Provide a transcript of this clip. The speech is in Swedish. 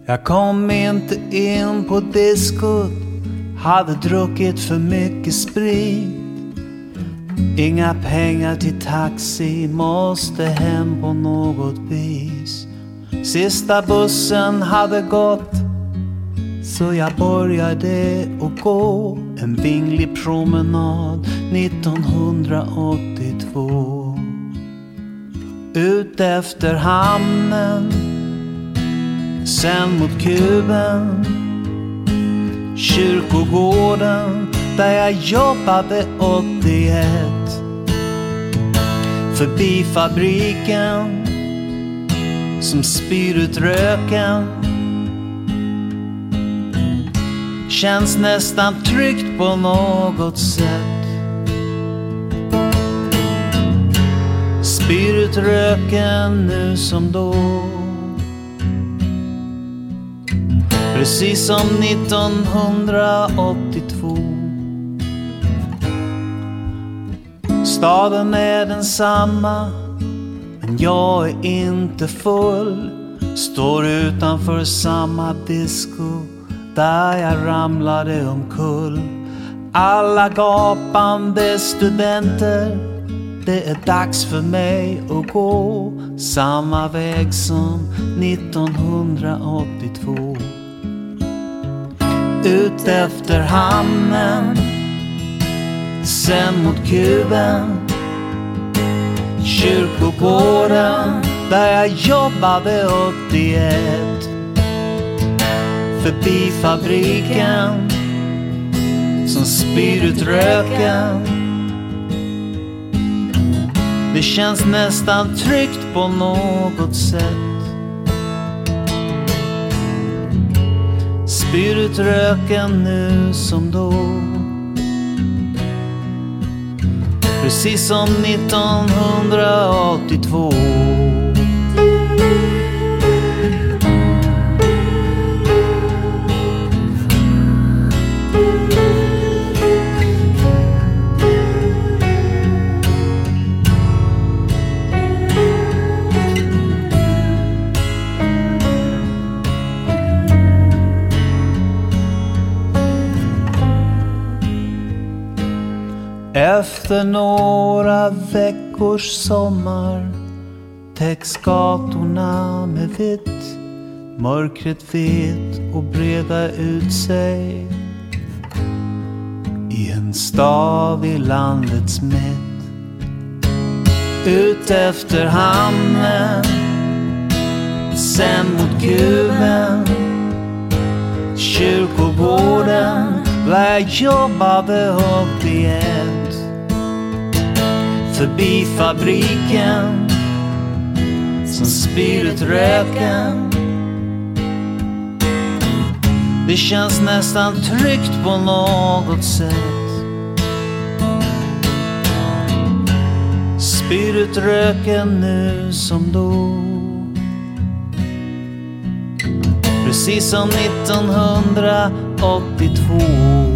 Jag kom inte in på diskot, hade druckit för mycket sprit. Inga pengar till taxi, måste hem på något vis. Sista bussen hade gått, så jag började att gå en vinglig promenad 1982. Ut efter hamnen, sen mot Kuben, kyrkogården där jag jobbade 81. Förbi fabriken som spyr ut röken. Känns nästan tryggt på något sätt. Spyr ut röken nu som då. Precis som 1982. Staden är densamma, men jag är inte full. Står utanför samma disco där jag ramlade omkull. Alla gapande studenter, det är dags för mig att gå samma väg som 1982. Ut efter hamnen, sen mot Kuben, kyrkogården där jag jobbade 81. Förbi fabriken som spyr ut röken. Det känns nästan tryggt på något sätt. Spyr ut röken nu som då. Precis som 1982. Efter några veckors sommar täcks gatorna med vitt. Mörkret vet och breda ut sig i en stav i landets mitt. Ut efter hamnen, sen mot Kuben, kyrkogården där jag jobbade 81. Förbi fabriken som spyr ut röken. Det känns nästan tryggt på något sätt. Spyr ut röken nu som då. Precis som 1982.